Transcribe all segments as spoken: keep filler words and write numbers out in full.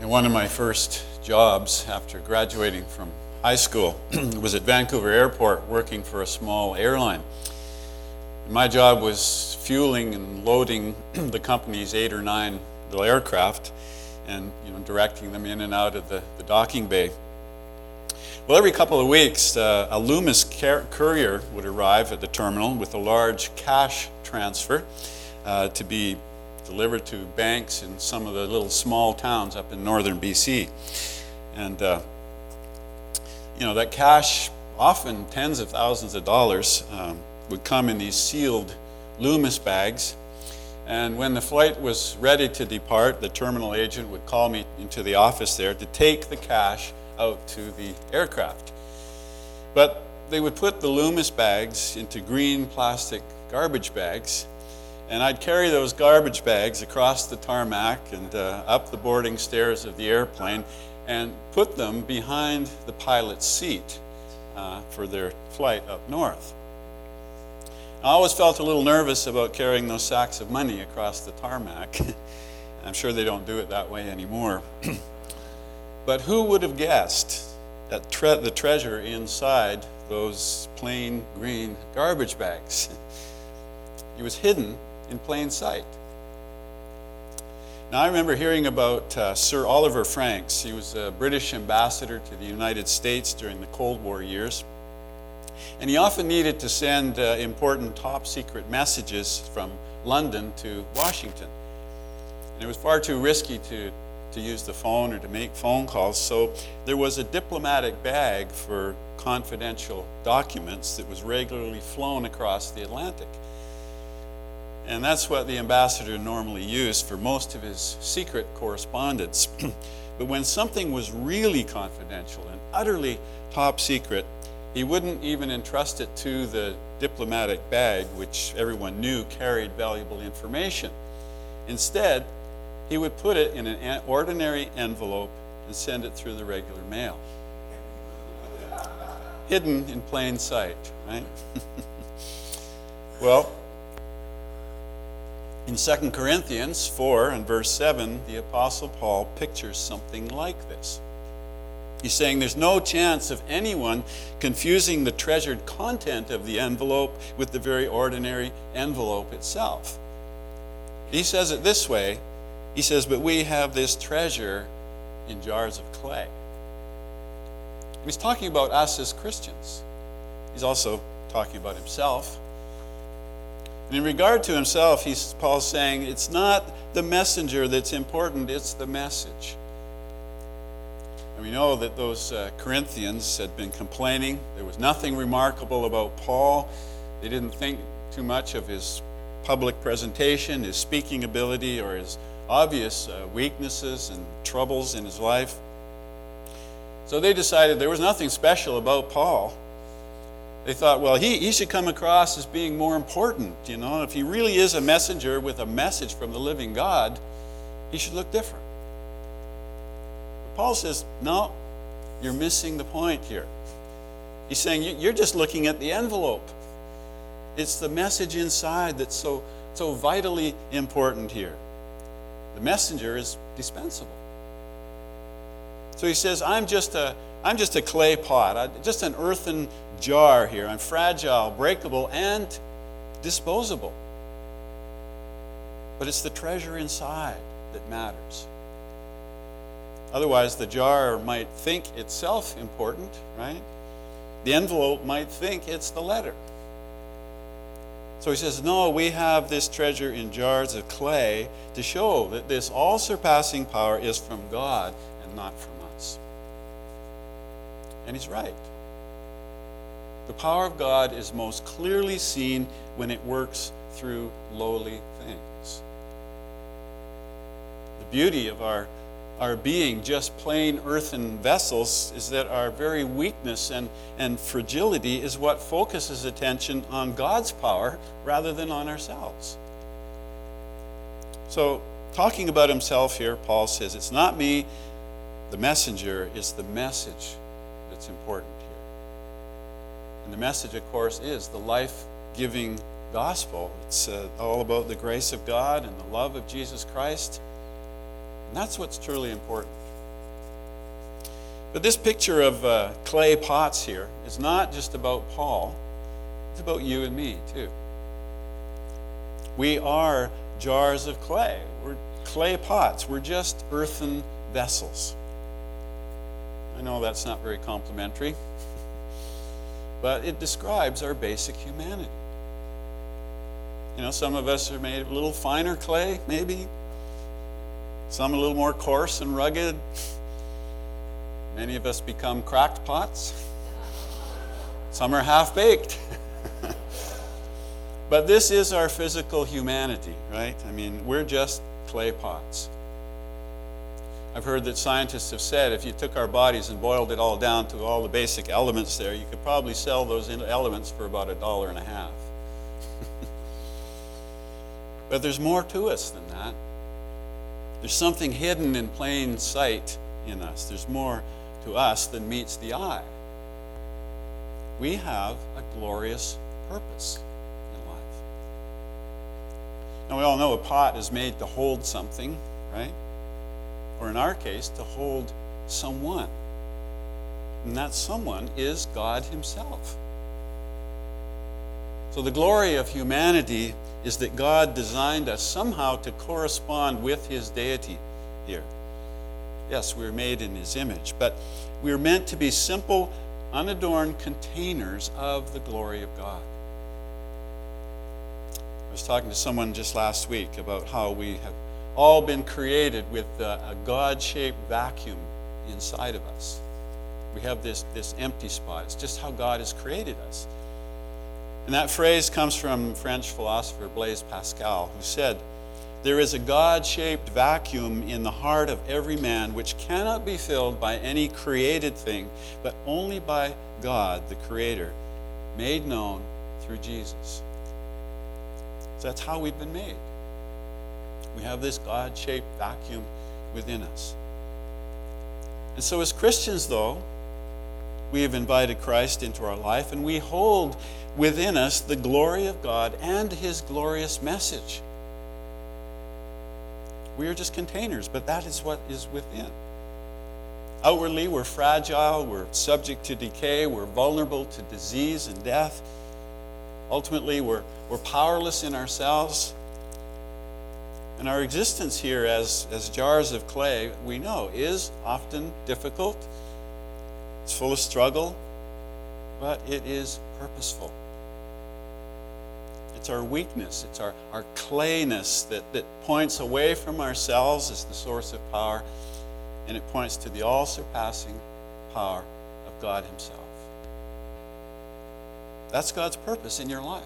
And one of my first jobs after graduating from high school was at Vancouver Airport working for a small airline. My job was fueling and loading the company's eight or nine little aircraft and you know directing them in and out of the, the docking bay. Well, every couple of weeks, uh, a Loomis car- courier would arrive at the terminal with a large cash transfer uh, to be delivered to banks in some of the little small towns up in northern B C. And, uh, you know, that cash, often tens of thousands of dollars, um, would come in these sealed Loomis bags. And when the flight was ready to depart, the terminal agent would call me into the office there to take the cash out to the aircraft. But they would put the Loomis bags into green plastic garbage bags, and I'd carry those garbage bags across the tarmac and uh, up the boarding stairs of the airplane and put them behind the pilot's seat uh, for their flight up north. I always felt a little nervous about carrying those sacks of money across the tarmac. I'm sure they don't do it that way anymore. But who would have guessed that tre- the treasure inside those plain green garbage bags? It was hidden in plain sight. Now, I remember hearing about uh, Sir Oliver Franks. He was a British ambassador to the United States during the Cold War years. And he often needed to send uh, important top secret messages from London to Washington. And it was far too risky to, to use the phone or to make phone calls, so there was a diplomatic bag for confidential documents that was regularly flown across the Atlantic. And that's what the ambassador normally used for most of his secret correspondence. But when something was really confidential and utterly top secret, he wouldn't even entrust it to the diplomatic bag, which everyone knew carried valuable information. Instead, he would put it in an ordinary envelope and send it through the regular mail. Hidden in plain sight, right? Well, in Second Corinthians four and verse seven, the Apostle Paul pictures something like this. He's saying there's no chance of anyone confusing the treasured content of the envelope with the very ordinary envelope itself. He says it this way. He says, but we have this treasure in jars of clay. And he's talking about us as Christians. He's also talking about himself. And in regard to himself, he's, Paul's saying it's not the messenger that's important, it's the message. And we know that those uh, Corinthians had been complaining. There was nothing remarkable about Paul. They didn't think too much of his public presentation, his speaking ability, or his obvious uh, weaknesses and troubles in his life. So they decided there was nothing special about Paul. They thought, well, he, he should come across as being more important. You know, if he really is a messenger with a message from the living God, he should look different. But Paul says, no, you're missing the point here. He's saying you're just looking at the envelope. It's the message inside that's so, so vitally important here. The messenger is dispensable. So he says, I'm just a, I'm just a clay pot, I, just an earthen jar here. I'm fragile, breakable, and disposable. But it's the treasure inside that matters. Otherwise, the jar might think itself important, right? The envelope might think it's the letter. So he says, no, we have this treasure in jars of clay to show that this all-surpassing power is from God and not from us. And he's right. The power of God is most clearly seen when it works through lowly things. The beauty of our, our being just plain earthen vessels is that our very weakness and, and fragility is what focuses attention on God's power rather than on ourselves. So, talking about himself here, Paul says, it's not me, the messenger, it's the message that's important. And the message, of course, is the life-giving gospel. It's uh, all about the grace of God and the love of Jesus Christ. And that's what's truly important. But this picture of uh, clay pots here is not just about Paul. It's about you and me, too. We are jars of clay. We're clay pots. We're just earthen vessels. I know that's not very complimentary, but it describes our basic humanity. You know, some of us are made of a little finer clay, maybe. Some a little more coarse and rugged. Many of us become cracked pots. Some are half-baked. But this is our physical humanity, right? I mean, we're just clay pots. I've heard that scientists have said if you took our bodies and boiled it all down to all the basic elements there, you could probably sell those elements for about a dollar and a half. But there's more to us than that. There's something hidden in plain sight in us. There's more to us than meets the eye. We have a glorious purpose in life. Now we all know a pot is made to hold something, right? Or in our case, to hold someone. And that someone is God himself. So the glory of humanity is that God designed us somehow to correspond with his deity here. Yes, we were made in his image, but we are meant to be simple, unadorned containers of the glory of God. I was talking to someone just last week about how we have all been created with a, a God-shaped vacuum inside of us. We have this, this empty spot. It's just how God has created us. And that phrase comes from French philosopher Blaise Pascal, who said, "There is a God-shaped vacuum in the heart of every man which cannot be filled by any created thing, but only by God, the Creator, made known through Jesus." So that's how we've been made. We have this God-shaped vacuum within us. And so as Christians, though, we have invited Christ into our life, and we hold within us the glory of God and his glorious message. We are just containers, but that is what is within. Outwardly, we're fragile, we're subject to decay, we're vulnerable to disease and death. Ultimately, we're, we're powerless in ourselves. And our existence here as, as jars of clay, we know, is often difficult. It's full of struggle, but it is purposeful. It's our weakness, it's our, our clayness that, that points away from ourselves as the source of power, and it points to the all-surpassing power of God himself. That's God's purpose in your life.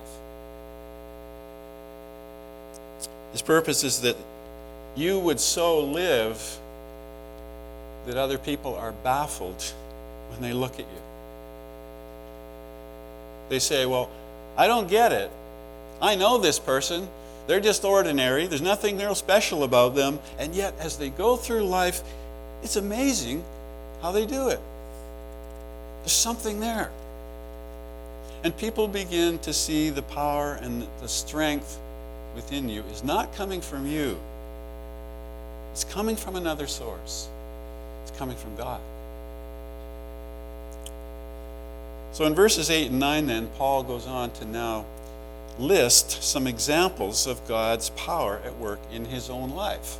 His purpose is that you would so live that other people are baffled when they look at you. They say, well, I don't get it. I know this person. They're just ordinary. There's nothing real special about them. And yet, as they go through life, it's amazing how they do it. There's something there. And people begin to see the power and the strength within you is not coming from you. It's coming from another source. It's coming from God. So in verses eight and nine then, Paul goes on to now list some examples of God's power at work in his own life.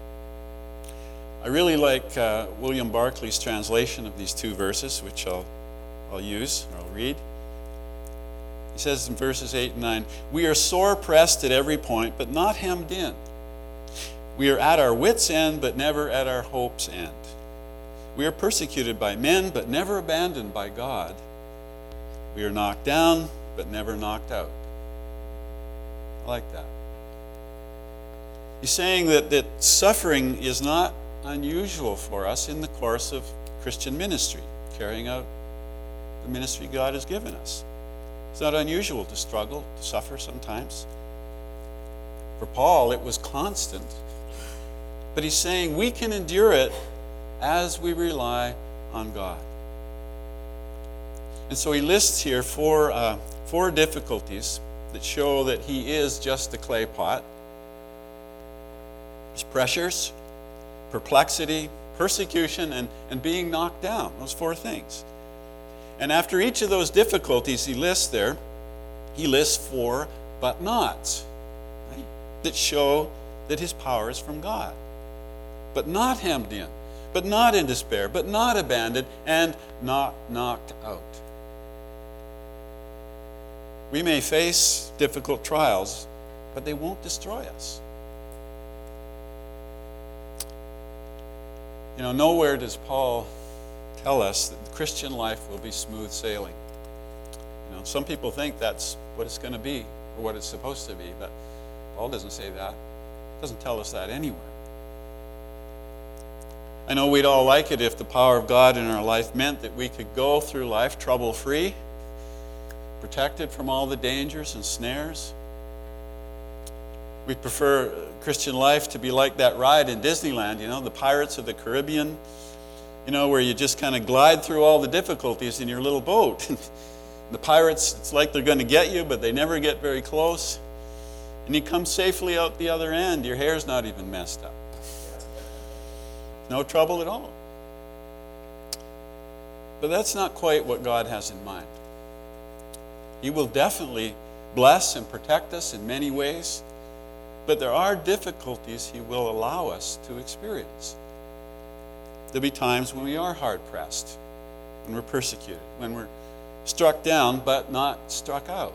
I really like uh, William Barclay's translation of these two verses, which I'll, I'll use, or I'll read. He says in verses eight and nine, "We are sore pressed at every point, but not hemmed in. We are at our wits' end, but never at our hope's end. We are persecuted by men, but never abandoned by God. We are knocked down, but never knocked out." I like that. He's saying that, that suffering is not unusual for us in the course of Christian ministry, carrying out the ministry God has given us. It's not unusual to struggle, to suffer sometimes. For Paul, it was constant. But he's saying we can endure it as we rely on God. And so he lists here four, uh, four difficulties that show that he is just a clay pot. There's pressures, perplexity, persecution, and, and being knocked down. Those four things. And after each of those difficulties he lists there, he lists four but nots, right, that show that his power is from God. But not hemmed in, but not in despair, but not abandoned, and not knocked out. We may face difficult trials, but they won't destroy us. You know, nowhere does Paul tell us that the Christian life will be smooth sailing. You know, some people think that's what it's going to be, or what it's supposed to be, but Paul doesn't say that. He doesn't tell us that anywhere. I know we'd all like it if the power of God in our life meant that we could go through life trouble-free, protected from all the dangers and snares. We prefer Christian life to be like that ride in Disneyland, you know, the Pirates of the Caribbean, you know, where you just kind of glide through all the difficulties in your little boat. The pirates, it's like they're going to get you, but they never get very close. And you come safely out the other end. Your hair's not even messed up. No trouble at all. But that's not quite what God has in mind. He will definitely bless and protect us in many ways, but there are difficulties he will allow us to experience. There'll be times when we are hard-pressed, when we're persecuted, when we're struck down but not struck out.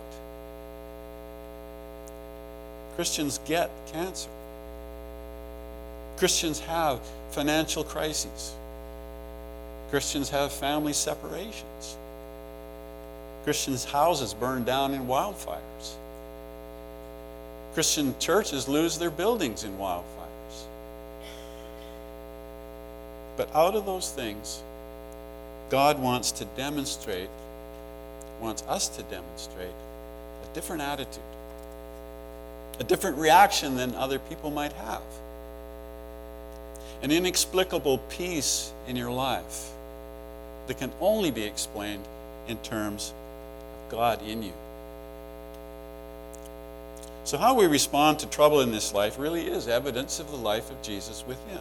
Christians get cancer. Christians have financial crises. Christians have family separations. Christians' houses burn down in wildfires. Christian churches lose their buildings in wildfires. But out of those things, God wants to demonstrate, wants us to demonstrate a different attitude, a different reaction than other people might have. An inexplicable peace in your life that can only be explained in terms of God in you. So how we respond to trouble in this life really is evidence of the life of Jesus within.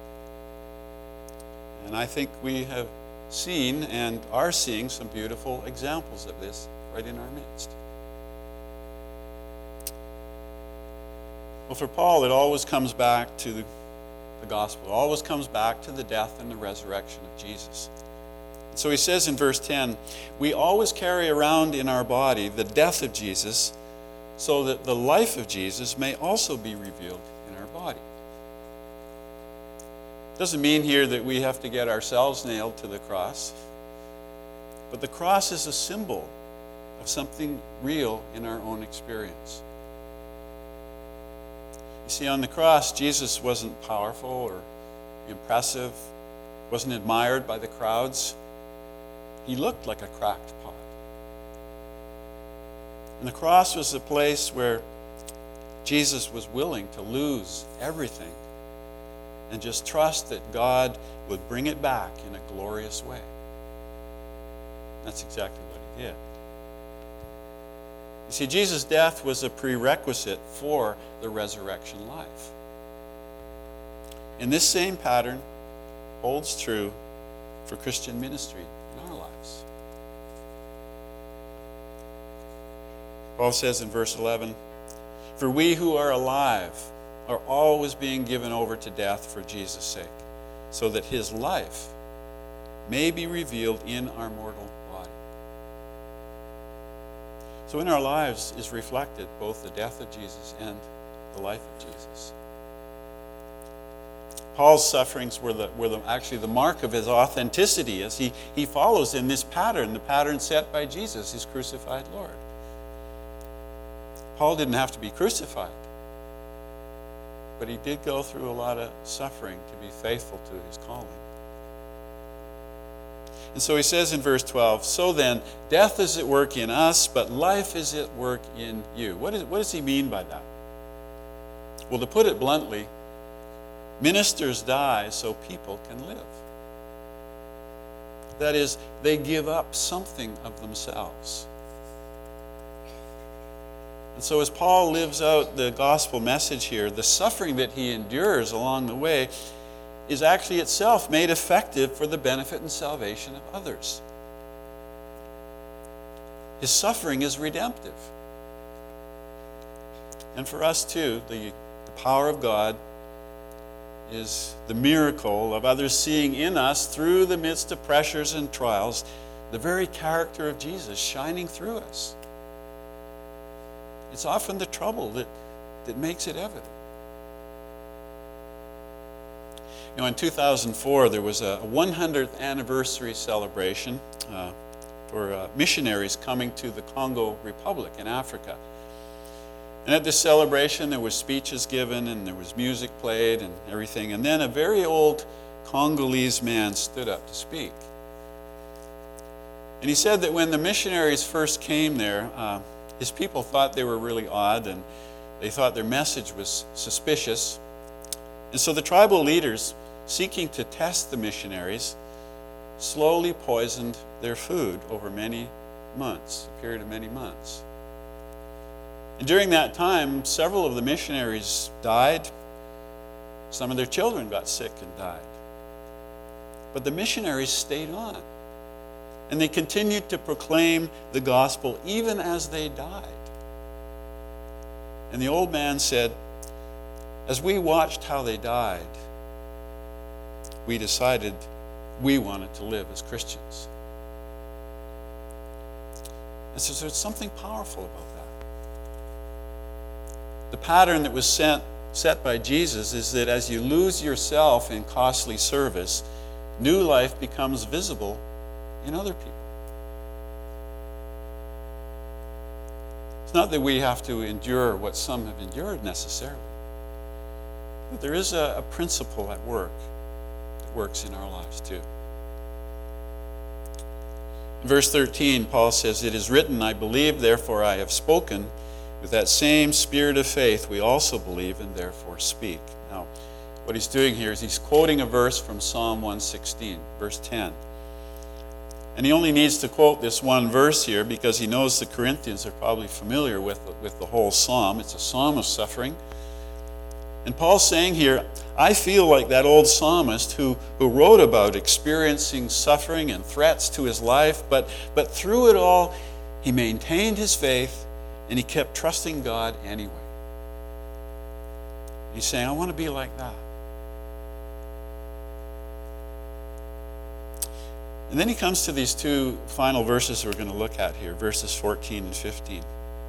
And I think we have seen and are seeing some beautiful examples of this right in our midst. Well, for Paul, it always comes back to the, the gospel. It always comes back to the death and the resurrection of Jesus. So he says in verse ten, we always carry around in our body the death of Jesus, so that the life of Jesus may also be revealed in our body. Doesn't mean here that we have to get ourselves nailed to the cross, but the cross is a symbol of something real in our own experience. You see, on the cross, Jesus wasn't powerful or impressive, wasn't admired by the crowds. He looked like a cracked pot. And the cross was a place where Jesus was willing to lose everything and just trust that God would bring it back in a glorious way. That's exactly what he did. You see, Jesus' death was a prerequisite for the resurrection life. And this same pattern holds true for Christian ministry in our lives. Paul says in verse eleven, for we who are alive are always being given over to death for Jesus' sake, so that his life may be revealed in our mortal body. So in our lives is reflected both the death of Jesus and the life of Jesus. Paul's sufferings were, the, were the, actually the mark of his authenticity as he, he follows in this pattern, the pattern set by Jesus, his crucified Lord. Paul didn't have to be crucified, but he did go through a lot of suffering to be faithful to his calling. And so he says in verse twelve, so then, death is at work in us, but life is at work in you. What, is, what does he mean by that? Well, to put it bluntly, ministers die so people can live. That is, they give up something of themselves. And so as Paul lives out the gospel message here, the suffering that he endures along the way is actually itself made effective for the benefit and salvation of others. His suffering is redemptive. And for us too, the, the power of God is the miracle of others seeing in us, through the midst of pressures and trials, the very character of Jesus shining through us. It's often the trouble that, that makes it evident. You know, in two thousand four, there was a one hundredth anniversary celebration uh, for uh, missionaries coming to the Congo Republic in Africa. And at this celebration, there were speeches given, and there was music played and everything. And then a very old Congolese man stood up to speak. And he said that when the missionaries first came there, uh, his people thought they were really odd, and they thought their message was suspicious. And so the tribal leaders, seeking to test the missionaries, slowly poisoned their food over many months, a period of many months. And during that time, several of the missionaries died. Some of their children got sick and died. But the missionaries stayed on. And they continued to proclaim the gospel even as they died. And the old man said, as we watched how they died, we decided we wanted to live as Christians. And so there's something powerful about that. The pattern that was set, set by Jesus is that as you lose yourself in costly service, new life becomes visible in other people. It's not that we have to endure what some have endured necessarily, but there is a, a principle at work that works in our lives too. In verse thirteen, Paul says, "It is written, I believe, therefore I have spoken. With that same spirit of faith, we also believe and therefore speak." Now, what he's doing here is he's quoting a verse from Psalm one sixteen, verse ten. And he only needs to quote this one verse here because he knows the Corinthians are probably familiar with, with the whole psalm. It's a psalm of suffering. And Paul's saying here, I feel like that old psalmist who, who wrote about experiencing suffering and threats to his life, but, but through it all, he maintained his faith and he kept trusting God anyway. He's saying, I want to be like that. And then he comes to these two final verses we're going to look at here, verses fourteen and fifteen.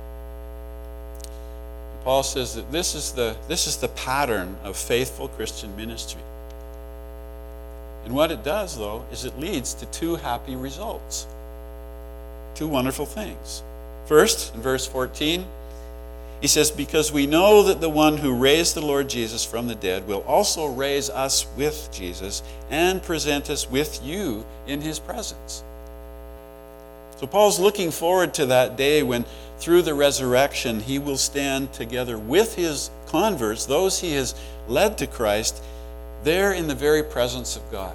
Paul says that this is the, this is the pattern of faithful Christian ministry. And what it does, though, is it leads to two happy results. Two wonderful things. First, in verse fourteen, he says, because we know that the one who raised the Lord Jesus from the dead will also raise us with Jesus and present us with you in his presence. So Paul's looking forward to that day when through the resurrection he will stand together with his converts, those he has led to Christ, there in the very presence of God.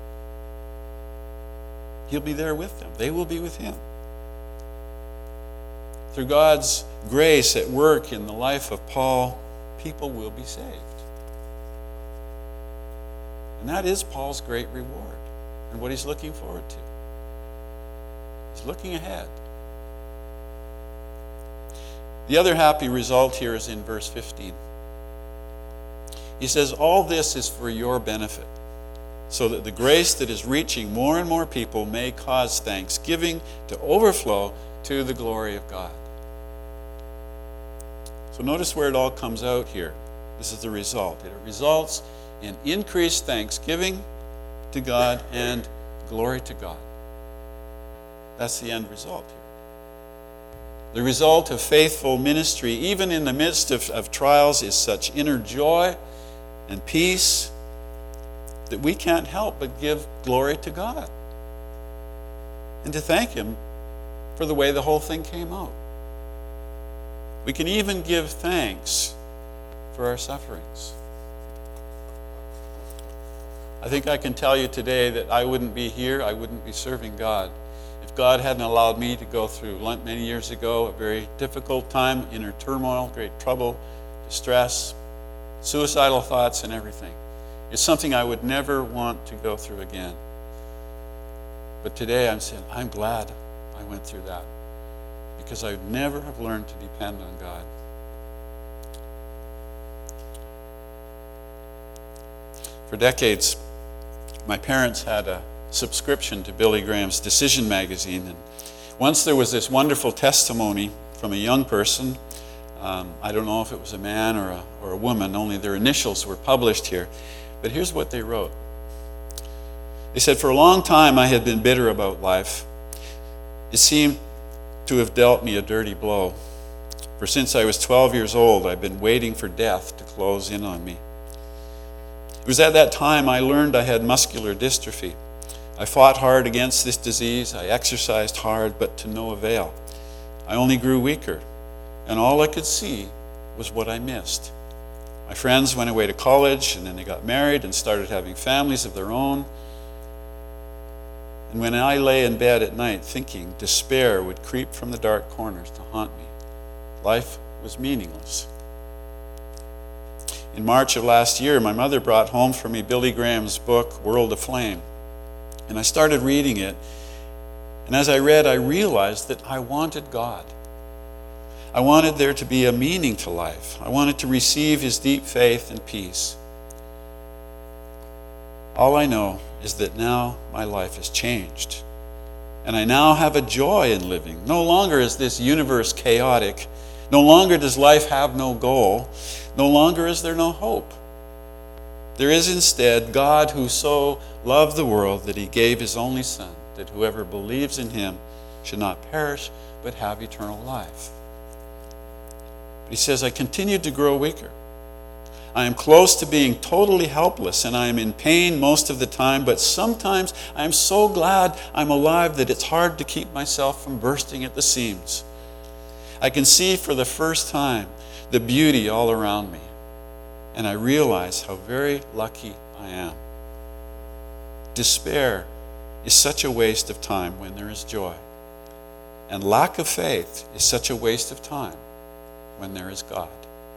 He'll be there with them. They will be with him. Through God's grace at work in the life of Paul, people will be saved. And that is Paul's great reward and what he's looking forward to. He's looking ahead. The other happy result here is in verse fifteen. He says, all this is for your benefit, so that the grace that is reaching more and more people may cause thanksgiving to overflow to the glory of God. So notice where it all comes out here. This is the result. It results in increased thanksgiving to God and glory to God. That's the end result here. The result of faithful ministry, even in the midst of, of trials, is such inner joy and peace that we can't help but give glory to God and to thank him for the way the whole thing came out. We can even give thanks for our sufferings. I think I can tell you today that I wouldn't be here, I wouldn't be serving God, if God hadn't allowed me to go through many years ago a very difficult time, inner turmoil, great trouble, distress, suicidal thoughts and everything. It's something I would never want to go through again. But today I'm saying, I'm glad I went through that, because I would never have learned to depend on God. For decades, my parents had a subscription to Billy Graham's Decision magazine, and once there was this wonderful testimony from a young person. Um, I don't know if it was a man or a, or a woman, only their initials were published here. But here's what they wrote. They said, "For a long time I had been bitter about life. It seemed to have dealt me a dirty blow. For since I was twelve years old, I've been waiting for death to close in on me. It was at that time I learned I had muscular dystrophy. I fought hard against this disease. I exercised hard, but to no avail. I only grew weaker, and all I could see was what I missed. My friends went away to college, and then they got married and started having families of their own. And when I lay in bed at night thinking, despair would creep from the dark corners to haunt me. Life was meaningless. In March of last year, my mother brought home for me Billy Graham's book, World Aflame. And I started reading it. And as I read, I realized that I wanted God. I wanted there to be a meaning to life. I wanted to receive his deep faith and peace. All I know is that now my life has changed. And I now have a joy in living. No longer is this universe chaotic. No longer does life have no goal. No longer is there no hope. There is instead God who so loved the world that he gave his only Son, that whoever believes in him should not perish but have eternal life. But he says, I continued to grow weaker. I am close to being totally helpless, and I am in pain most of the time, but sometimes I am so glad I'm alive that it's hard to keep myself from bursting at the seams. I can see for the first time the beauty all around me, and I realize how very lucky I am. Despair is such a waste of time when there is joy, and lack of faith is such a waste of time when there is God.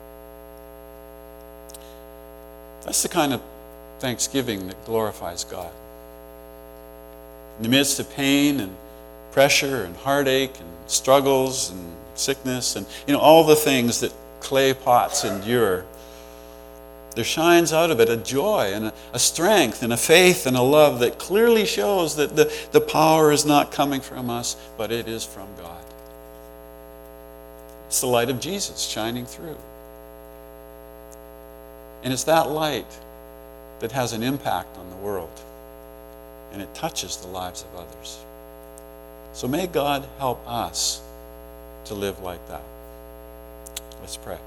That's the kind of thanksgiving that glorifies God. In the midst of pain and pressure and heartache and struggles and sickness and you know all the things that clay pots endure, there shines out of it a joy and a, a strength and a faith and a love that clearly shows that the, the power is not coming from us, but it is from God. It's the light of Jesus shining through. And it's that light that has an impact on the world, and it touches the lives of others. So may God help us to live like that. Let's pray.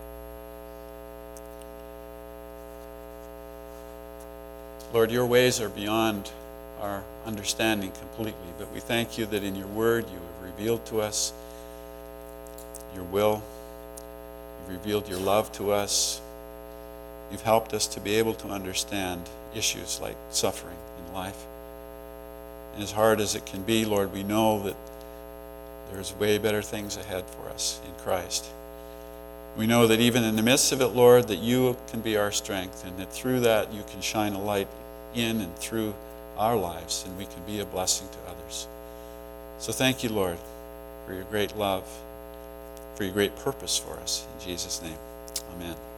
Lord, your ways are beyond our understanding completely, but we thank you that in your word you have revealed to us your will. You've revealed your love to us. You've helped us to be able to understand issues like suffering in life. And as hard as it can be, Lord, we know that there's way better things ahead for us in Christ. We know that even in the midst of it, Lord, that you can be our strength, and that through that you can shine a light in and through our lives, and we can be a blessing to others. So thank you, Lord, for your great love, for your great purpose for us. In Jesus' name, amen.